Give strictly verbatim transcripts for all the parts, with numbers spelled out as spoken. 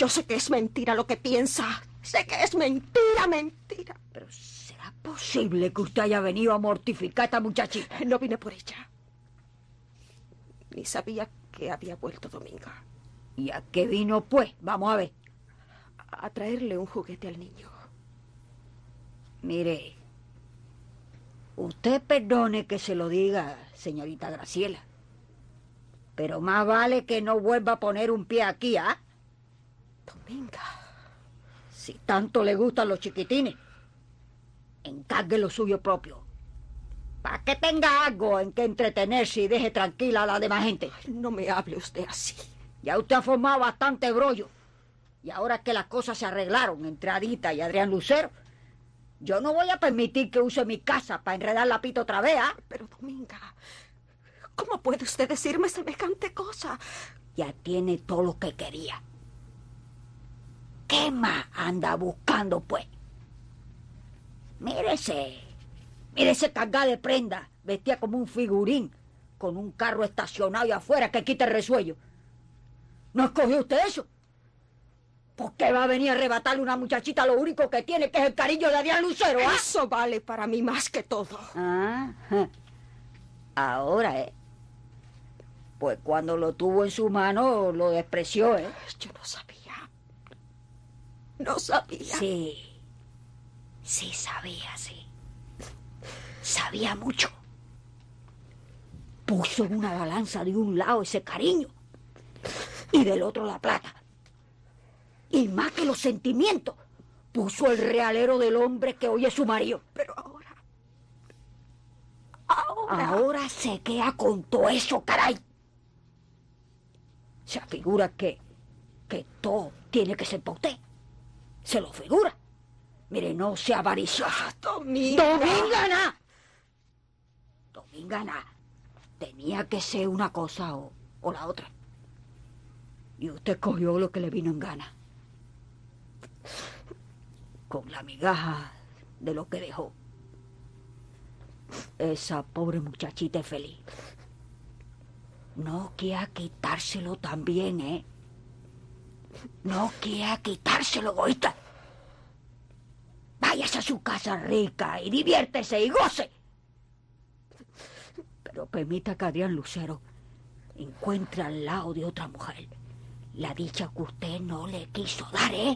Yo sé que es mentira lo que piensa. Sé que es mentira, mentira. Pero ¿será posible que usted haya venido a mortificar a esta muchachita? No vine por ella. Ni sabía que había vuelto Dominga. ¿Y a qué vino, pues? Vamos a ver. A traerle un juguete al niño. Mire, usted perdone que se lo diga, señorita Graciela, pero más vale que no vuelva a poner un pie aquí, ¿ah? Dominga. Si tanto le gustan los chiquitines, encargue lo suyo propio, para que tenga algo en que entretenerse y deje tranquila a la demás gente. Ay, no me hable usted así. Ya usted ha formado bastante brollo, y ahora que las cosas se arreglaron entre Adita y Adrián Lucero, yo no voy a permitir que use mi casa para enredar la pita otra vez, ¿ah? Pero, Dominga, ¿cómo puede usted decirme semejante cosa? Ya tiene todo lo que quería. ¿Qué más anda buscando, pues? Mírese, mírese cargada de prenda, vestida como un figurín, con un carro estacionado ahí afuera que quita el resuello. ¿No escogió usted eso? ¿Por qué va a venir a arrebatarle a una muchachita lo único que tiene, que es el cariño de Adrián Lucero, ah? Eso vale para mí más que todo. Ah, ahora, ¿eh? Pues cuando lo tuvo en su mano, lo despreció, ¿eh? Yo no sabía. No sabía. Sí, sí sabía, sí. Sabía mucho. Puso en una balanza de un lado ese cariño y del otro la plata. Y más que los sentimientos, puso el realero del hombre que hoy es su marido. Pero ahora... Ahora... Ahora se queda con todo eso, caray. Se figura que... que todo tiene que ser para usted. Se lo figura. Mire, no sea avariciosa. Dominga. ¡Domingana! Domingana. Tenía que ser una cosa o, o la otra. Y usted cogió lo que le vino en gana. Con la migaja de lo que dejó. Esa pobre muchachita es feliz. No quiera quitárselo también, ¿eh? No quiera quitárselo, egoísta. Váyase a su casa rica y diviértese y goce. Pero permita que Adrián Lucero encuentre al lado de otra mujer la dicha que usted no le quiso dar, ¿eh?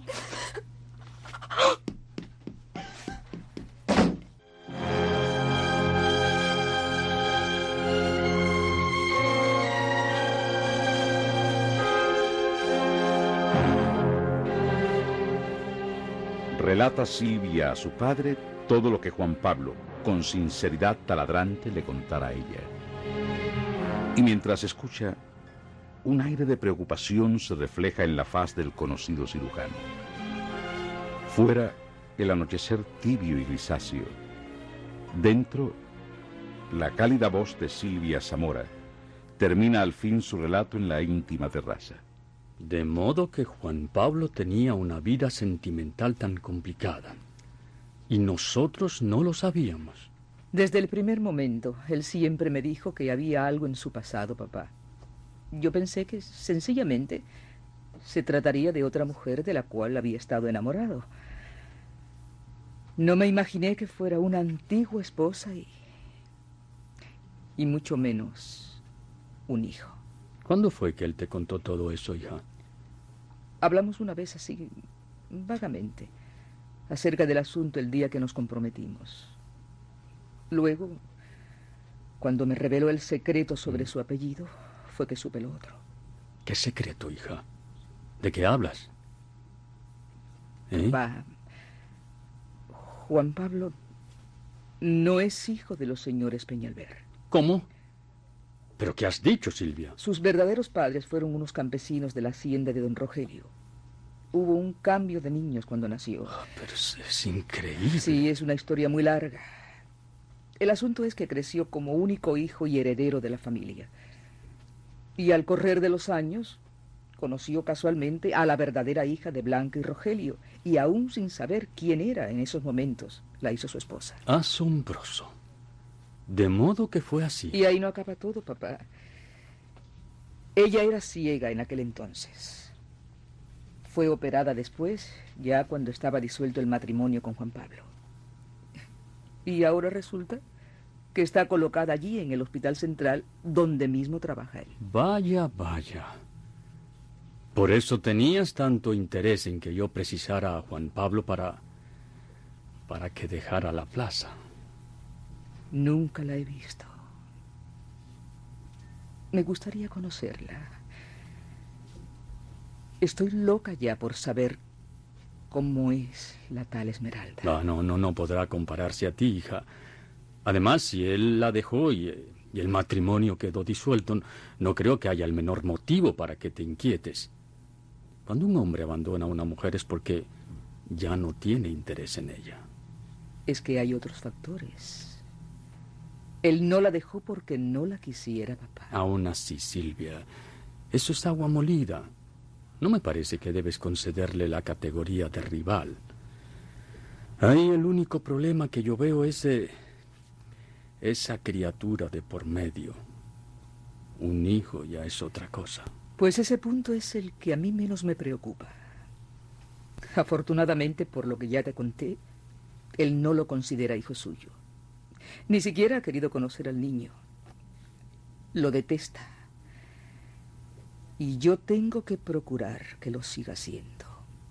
Relata Silvia a su padre todo lo que Juan Pablo, con sinceridad taladrante, le contara a ella. Y mientras escucha, un aire de preocupación se refleja en la faz del conocido cirujano. Fuera, el anochecer tibio y grisáceo. Dentro, la cálida voz de Silvia Zamora termina al fin su relato en la íntima terraza. De modo que Juan Pablo tenía una vida sentimental tan complicada. Y nosotros no lo sabíamos. Desde el primer momento, él siempre me dijo que había algo en su pasado, papá. Yo pensé que, sencillamente, se trataría de otra mujer de la cual había estado enamorado. No me imaginé que fuera una antigua esposa y... y mucho menos un hijo. ¿Cuándo fue que él te contó todo eso, hija? Hablamos una vez así, vagamente, acerca del asunto el día que nos comprometimos. Luego, cuando me reveló el secreto sobre mm. su apellido, fue que supe lo otro. ¿Qué secreto, hija? ¿De qué hablas? ¿Eh? Papá, Juan Pablo no es hijo de los señores Peñalver. ¿Cómo? ¿Pero qué has dicho, Silvia? Sus verdaderos padres fueron unos campesinos de la hacienda de don Rogelio. Hubo un cambio de niños cuando nació. Oh, pero es, es increíble. Sí, es una historia muy larga. El asunto es que creció como único hijo y heredero de la familia. Y al correr de los años, conoció casualmente a la verdadera hija de Blanca y Rogelio, y aún sin saber quién era en esos momentos, la hizo su esposa. Asombroso. De modo que fue así. Y ahí no acaba todo, papá. Ella era ciega en aquel entonces. fue operada después, ya cuando estaba disuelto el matrimonio con Juan Pablo. Y ahora resulta que está colocada allí en el Hospital Central, donde mismo trabaja él. Vaya, vaya. Por eso tenías tanto interés en que yo precisara a Juan Pablo para... para que dejara la plaza. Nunca la he visto. Me gustaría conocerla. Estoy loca ya por saber cómo es la tal Esmeralda. No, no, no, no podrá compararse a ti, hija. Además, si él la dejó y, y el matrimonio quedó disuelto, no creo que haya el menor motivo para que te inquietes. Cuando un hombre abandona a una mujer es porque ya no tiene interés en ella. Es que hay otros factores. Él no la dejó porque no la quisiera, papá. Aún así, Silvia, eso es agua molida. No me parece que debes concederle la categoría de rival. Ahí el único problema que yo veo es eh, esa criatura de por medio. Un hijo ya es otra cosa. Pues ese punto es el que a mí menos me preocupa. Afortunadamente, por lo que ya te conté, él no lo considera hijo suyo. Ni siquiera ha querido conocer al niño. Lo detesta. Y yo tengo que procurar que lo siga haciendo.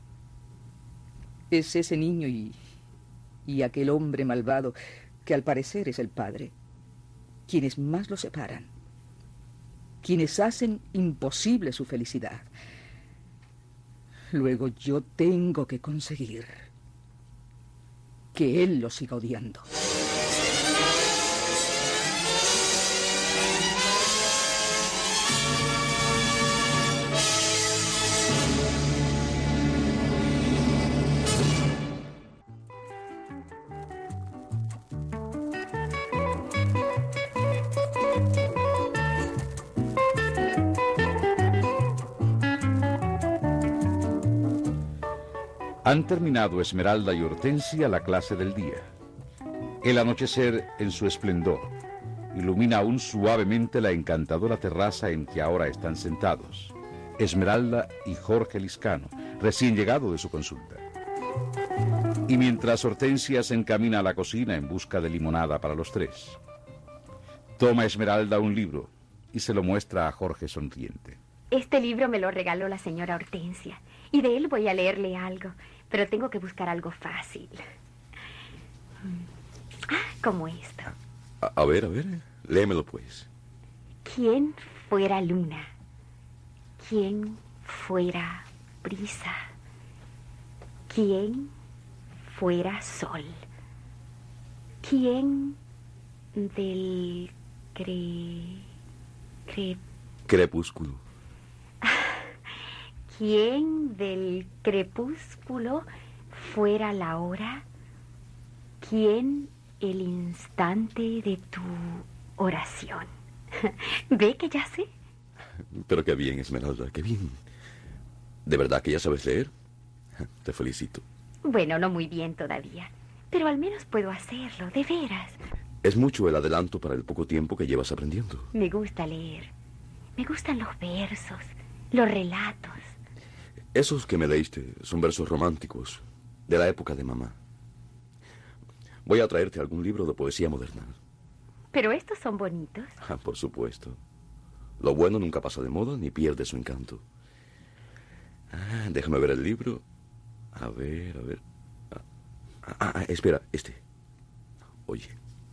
Es ese niño y, y aquel hombre malvado, que al parecer es el padre, quienes más lo separan, quienes hacen imposible su felicidad. Luego yo tengo que conseguir que él lo siga odiando. Han terminado Esmeralda y Hortensia la clase del día. El anochecer, en su esplendor, ilumina aún suavemente la encantadora terraza en que ahora están sentados, Esmeralda y Jorge Lizcano, recién llegado de su consulta. Y mientras Hortensia se encamina a la cocina en busca de limonada para los tres, toma Esmeralda un libro y se lo muestra a Jorge sonriente. Este libro me lo regaló la señora Hortensia, y de él voy a leerle algo, pero tengo que buscar algo fácil. Ah, como esto. A, a ver, a ver, léemelo pues. ¿Quién fuera luna? ¿Quién fuera brisa? ¿Quién fuera sol? ¿Quién del cre... cre... crepúsculo? ¿Quién del crepúsculo fuera la hora? ¿Quién el instante de tu oración? ¿Ve que ya sé? Pero qué bien, Esmeralda, qué bien. ¿De verdad que ya sabes leer? Te felicito. Bueno, no muy bien todavía, pero al menos puedo hacerlo, de veras. Es mucho el adelanto para el poco tiempo que llevas aprendiendo. Me gusta leer. Me gustan los versos, los relatos. Esos que me leíste son versos románticos, de la época de mamá. Voy a traerte algún libro de poesía moderna. Pero estos son bonitos. Ah, por supuesto. Lo bueno nunca pasa de moda ni pierde su encanto. Ah, déjame ver el libro. A ver, a ver. Ah, ah, ah, espera, este. Oye.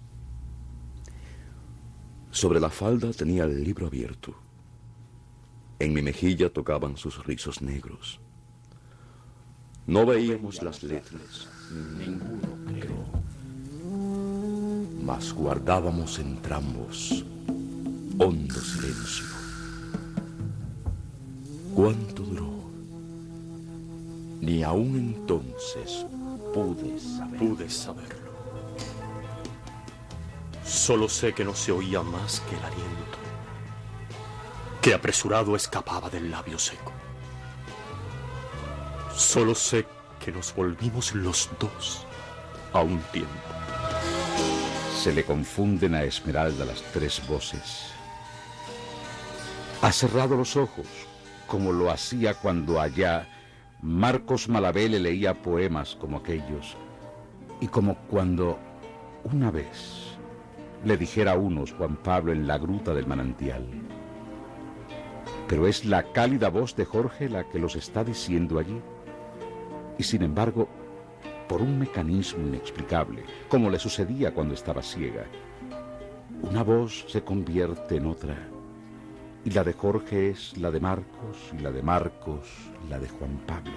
Sobre la falda tenía el libro abierto. En mi mejilla tocaban sus rizos negros. No veíamos las letras, ninguno creo. Mas guardábamos entrambos hondo silencio. ¿Cuánto duró? Ni aún entonces pude saberlo. Pude saberlo. Solo sé que no se oía más que el aliento, que apresurado escapaba del labio seco. Solo sé que nos volvimos los dos a un tiempo. Se le confunden a Esmeralda las tres voces. Ha cerrado los ojos, como lo hacía cuando allá, Marcos Malavé le leía poemas como aquellos, y como cuando una vez le dijera a unos Juan Pablo en la gruta del manantial. Pero es la cálida voz de Jorge la que los está diciendo allí, y sin embargo, por un mecanismo inexplicable, como le sucedía cuando estaba ciega, una voz se convierte en otra, y la de Jorge es la de Marcos, y la de Marcos, la de Juan Pablo.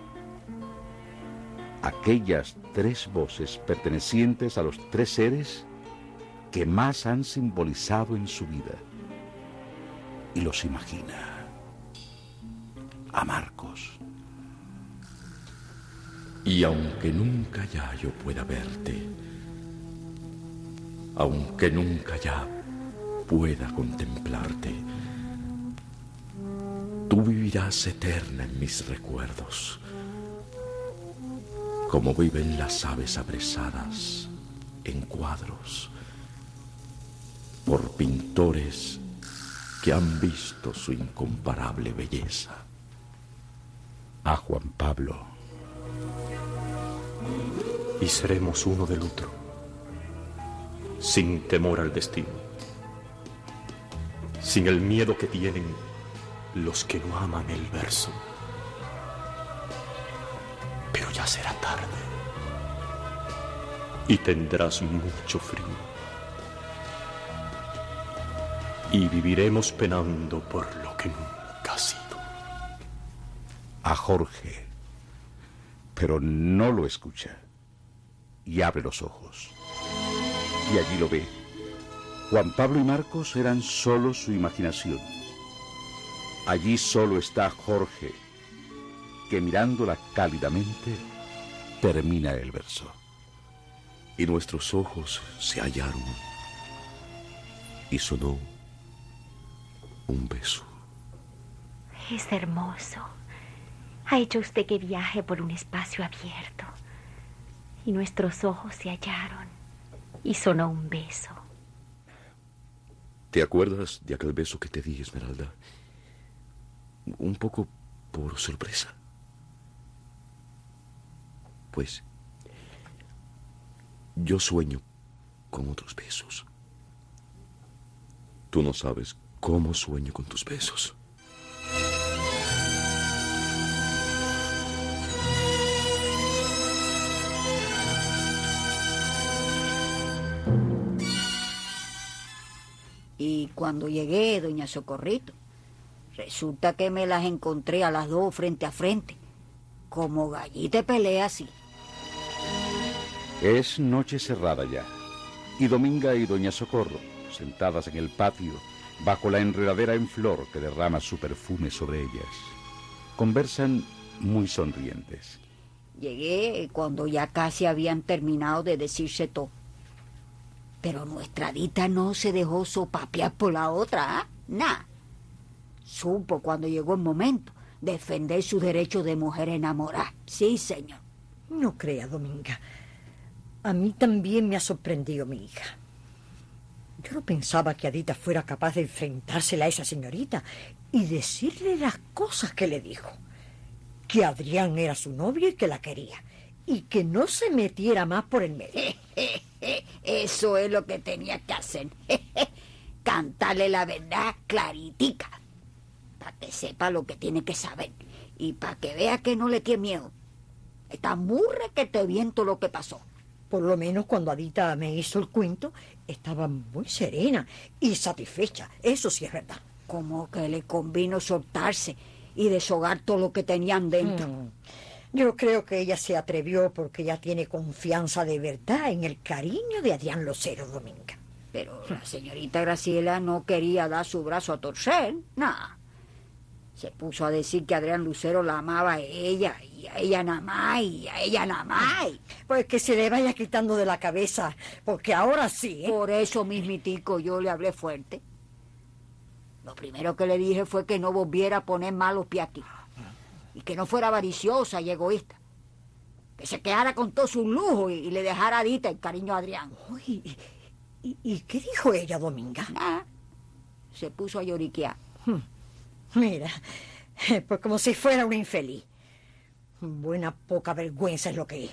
Aquellas tres voces pertenecientes a los tres seres que más han simbolizado en su vida. Y los imagina. A Marcos. Y aunque nunca ya yo pueda verte, aunque nunca ya pueda contemplarte, tú vivirás eterna en mis recuerdos, como viven las aves apresadas en cuadros por pintores que han visto su incomparable belleza. A Juan Pablo. Y seremos uno del otro, sin temor al destino, sin el miedo que tienen los que no aman el verso. Pero ya será tarde y tendrás mucho frío y viviremos penando por lo que nunca ha sido. A Jorge, pero no lo escucha y abre los ojos y allí lo ve. Juan Pablo y Marcos eran solo su imaginación. Allí solo está Jorge, que mirándola cálidamente termina el verso. Y nuestros ojos se hallaron y sonó un beso. Es hermoso. Ha hecho usted que viaje por un espacio abierto. Y nuestros ojos se hallaron y sonó un beso. ¿Te acuerdas de aquel beso que te di, Esmeralda? Un poco por sorpresa. Pues yo sueño con otros besos. Tú no sabes cómo sueño con tus besos. Y cuando llegué, doña Socorrito, resulta que me las encontré a las dos frente a frente, como gallita de pelea así. Es noche cerrada ya, y Dominga y doña Socorro, sentadas en el patio, bajo la enredadera en flor que derrama su perfume sobre ellas, conversan muy sonrientes. Llegué cuando ya casi habían terminado de decirse todo. Pero nuestra Dita no se dejó sopapear por la otra, ¿eh? Nada. Supo cuando llegó el momento defender su derecho de mujer enamorada. Sí, señor. No crea, Dominga. A mí también me ha sorprendido mi hija. Yo no pensaba que Adita fuera capaz de enfrentársela a esa señorita y decirle las cosas que le dijo. Que Adrián era su novio y que la quería. Y que no se metiera más por el medio. Eso es lo que tenía que hacer. Cantarle la verdad claritica. Para que sepa lo que tiene que saber. Y para que vea que no le tiene miedo. Está muy requete viento lo que pasó. Por lo menos cuando Adita me hizo el cuento, estaba muy serena y satisfecha. Eso sí es verdad. Como que le convino soltarse y deshogar todo lo que tenían dentro. Hmm. Yo creo que ella se atrevió porque ya tiene confianza de verdad en el cariño de Adrián Lucero, Dominga. Pero la señorita Graciela no quería dar su brazo a torcer, nada. Se puso a decir que Adrián Lucero la amaba a ella, y a ella nada más, y a ella nada más. Pues que se le vaya quitando de la cabeza, porque ahora sí, ¿eh? Por eso mismitico yo le hablé fuerte. Lo primero que le dije fue que no volviera a poner malos pies aquí. Y que no fuera avariciosa y egoísta. Que se quedara con todo su lujo y, y le dejara a Adita el cariño a Adrián. Uy, ¿y, y qué dijo ella, Dominga? Nada. Se puso a lloriquear. Hmm. Mira, pues como si fuera una infeliz. Buena poca vergüenza es lo que es.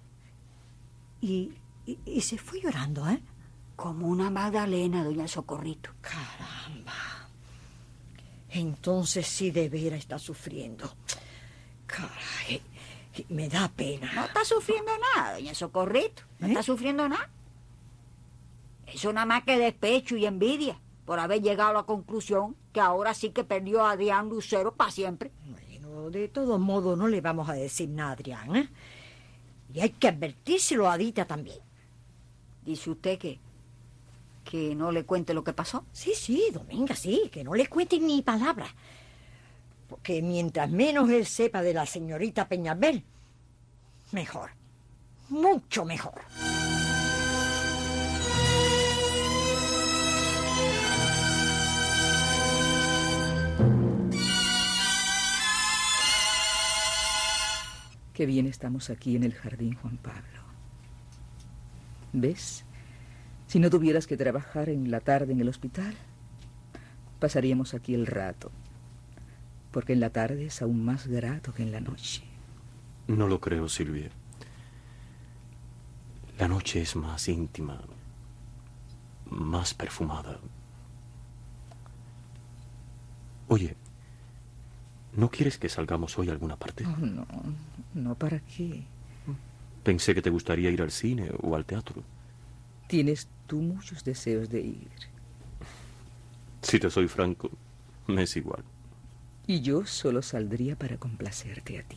Y, y, y se fue llorando, ¿eh? Como una Magdalena, doña Socorrito. Caramba. Entonces sí de veras está sufriendo. Caray, me da pena. No está sufriendo nada, doña Socorrito. No ¿Eh? está sufriendo nada. Eso nada más que despecho y envidia por haber llegado a la conclusión que ahora sí que perdió a Adrián Lucero para siempre. Bueno, de todos modos no le vamos a decir nada a Adrián, ¿eh? Y hay que advertírselo a Adita también. ¿Dice usted que, que no le cuente lo que pasó? Sí, sí, Dominga, sí, que no le cuente ni palabra. Porque mientras menos él sepa de la señorita Peñalver, mejor, mucho mejor. Qué bien estamos aquí en el jardín, Juan Pablo. ¿Ves? Si no tuvieras que trabajar en la tarde en el hospital, pasaríamos aquí el rato. Porque en la tarde es aún más grato que en la noche. No lo creo, Silvia. La noche es más íntima, más perfumada. Oye, ¿no quieres que salgamos hoy a alguna parte? Oh, no, no, ¿para qué? Pensé que te gustaría ir al cine o al teatro. Tienes tú muchos deseos de ir. Si te soy franco, me es igual. Y yo solo saldría para complacerte a ti.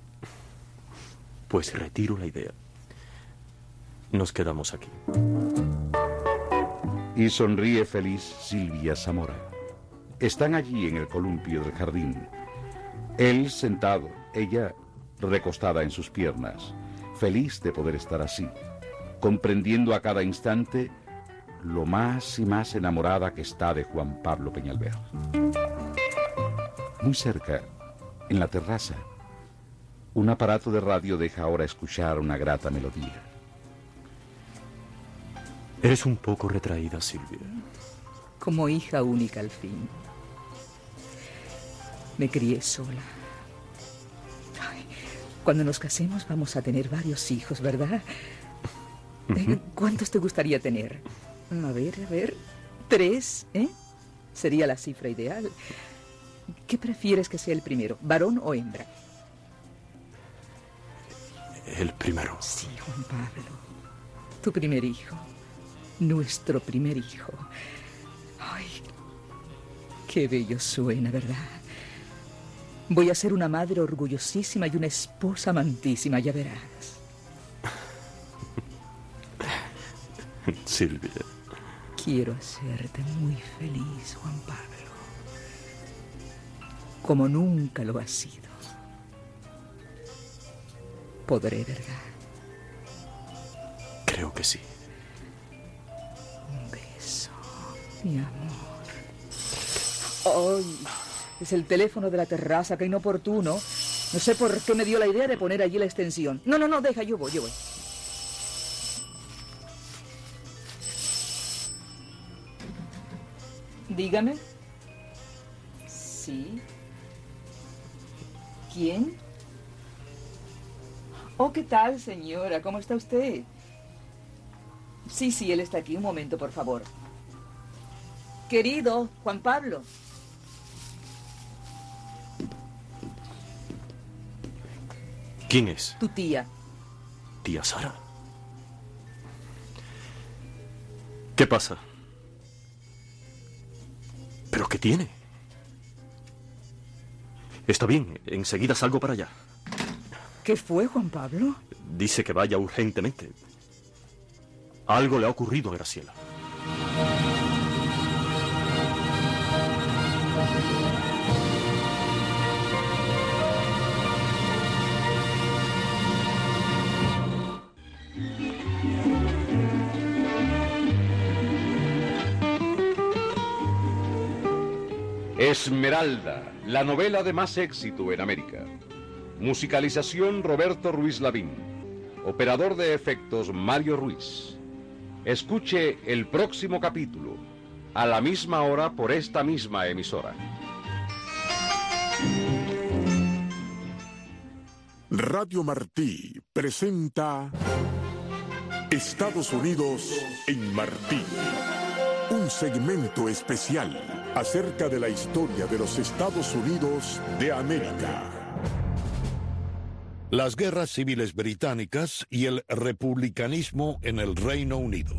Pues retiro la idea. Nos quedamos aquí. Y sonríe feliz Silvia Zamora. Están allí en el columpio del jardín. Él sentado, ella recostada en sus piernas, feliz de poder estar así, comprendiendo a cada instante lo más y más enamorada que está de Juan Pablo Peñalver. Muy cerca, en la terraza, un aparato de radio deja ahora escuchar una grata melodía. Eres un poco retraída, Silvia. Como hija única al fin. Me crié sola. Ay, cuando nos casemos vamos a tener varios hijos, ¿verdad? Uh-huh. ¿Cuántos te gustaría tener? A ver, a ver. Tres, ¿eh? Sería la cifra ideal. ¿Qué prefieres que sea el primero, varón o hembra? El primero. Sí, Juan Pablo. Tu primer hijo. Nuestro primer hijo. Ay, qué bello suena, ¿verdad? Voy a ser una madre orgullosísima y una esposa amantísima, ya verás. Silvia. Quiero hacerte muy feliz, Juan Pablo. Como nunca lo has sido. Podré, ¿verdad? Creo que sí. Un beso, mi amor. ¡Ay! Es el teléfono de la terraza, que inoportuno. No sé por qué me dio la idea de poner allí la extensión. No, no, no, deja, yo voy, yo voy. Dígame. Sí. ¿Quién? Oh, ¿qué tal, señora? ¿Cómo está usted? Sí, sí, él está aquí. Un momento, por favor. Querido Juan Pablo. ¿Quién es? Tu tía. ¿Tía Sara? ¿Qué pasa? ¿Pero qué tiene? Está bien, enseguida salgo para allá. ¿Qué fue, Juan Pablo? Dice que vaya urgentemente. Algo le ha ocurrido a Graciela. Esmeralda, la novela de más éxito en América. Musicalización Roberto Ruiz Lavín. Operador de efectos Mario Ruiz. Escuche el próximo capítulo, a la misma hora por esta misma emisora. Radio Martí presenta Estados Unidos en Martí. Un segmento especial acerca de la historia de los Estados Unidos de América. Las guerras civiles británicas y el republicanismo en el Reino Unido.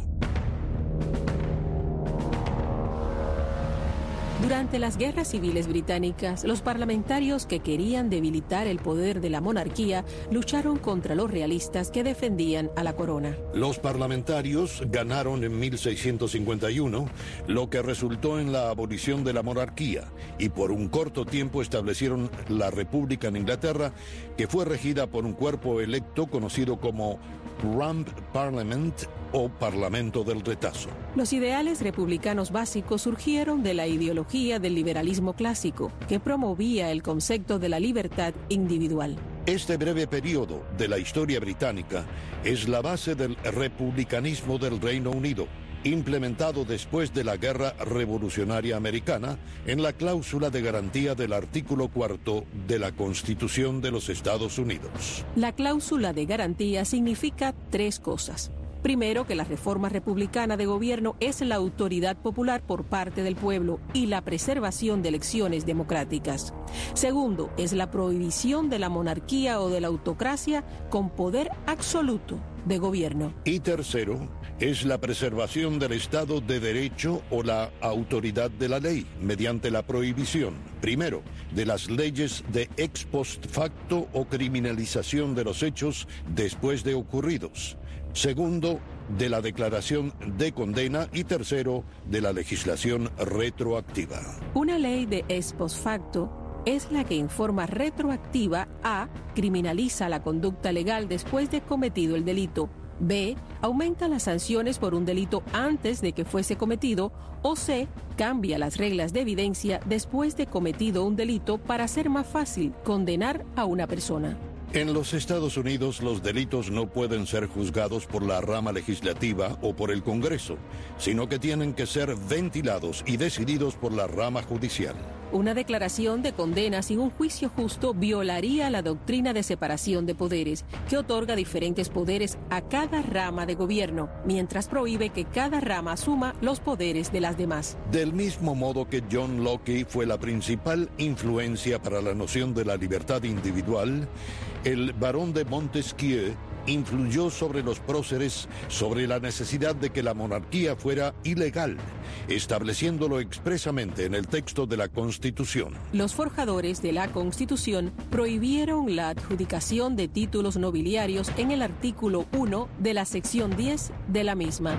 Durante las guerras civiles británicas, los parlamentarios que querían debilitar el poder de la monarquía lucharon contra los realistas que defendían a la corona. Los parlamentarios ganaron en mil seiscientos cincuenta y uno, lo que resultó en la abolición de la monarquía, y por un corto tiempo establecieron la República en Inglaterra, que fue regida por un cuerpo electo conocido como Rump Parliament o Parlamento del Retazo. Los ideales republicanos básicos surgieron de la ideología del liberalismo clásico, que promovía el concepto de la libertad individual. Este breve periodo de la historia británica es la base del republicanismo del Reino Unido, implementado después de la Guerra Revolucionaria Americana en la cláusula de garantía del artículo cuarto de la Constitución de los Estados Unidos. La cláusula de garantía significa tres cosas. Primero, que la reforma republicana de gobierno es la autoridad popular por parte del pueblo y la preservación de elecciones democráticas. Segundo, es la prohibición de la monarquía o de la autocracia con poder absoluto de gobierno. Y tercero, es la preservación del Estado de Derecho o la autoridad de la ley mediante la prohibición, primero, de las leyes de ex post facto o criminalización de los hechos después de ocurridos. Segundo, de la declaración de condena y tercero, de la legislación retroactiva. Una ley de ex post facto es la que en forma retroactiva A. criminaliza la conducta legal después de cometido el delito, B. aumenta las sanciones por un delito antes de que fuese cometido, o C. cambia las reglas de evidencia después de cometido un delito para hacer más fácil condenar a una persona. En los Estados Unidos, los delitos no pueden ser juzgados por la rama legislativa o por el Congreso, sino que tienen que ser ventilados y decididos por la rama judicial. Una declaración de condena sin un juicio justo violaría la doctrina de separación de poderes, que otorga diferentes poderes a cada rama de gobierno, mientras prohíbe que cada rama asuma los poderes de las demás. Del mismo modo que John Locke fue la principal influencia para la noción de la libertad individual, el barón de Montesquieu influyó sobre los próceres sobre la necesidad de que la monarquía fuera ilegal, estableciéndolo expresamente en el texto de la Constitución. Los forjadores de la Constitución prohibieron la adjudicación de títulos nobiliarios en el artículo uno de la sección diez de la misma.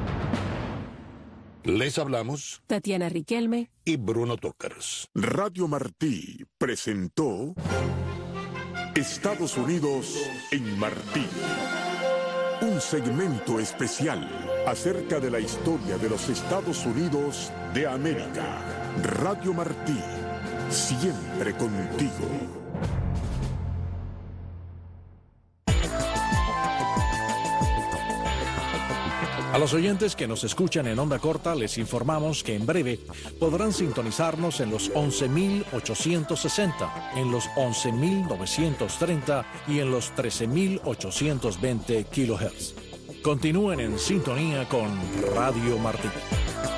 Les hablamos Tatiana Riquelme y Bruno Tokars. Radio Martí presentó Estados Unidos en Martí. Un segmento especial acerca de la historia de los Estados Unidos de América. Radio Martí, siempre contigo. A los oyentes que nos escuchan en onda corta les informamos que en breve podrán sintonizarnos en los once mil ochocientos sesenta, en los once mil novecientos treinta y en los trece mil ochocientos veinte kilohertz. Continúen en sintonía con Radio Martí.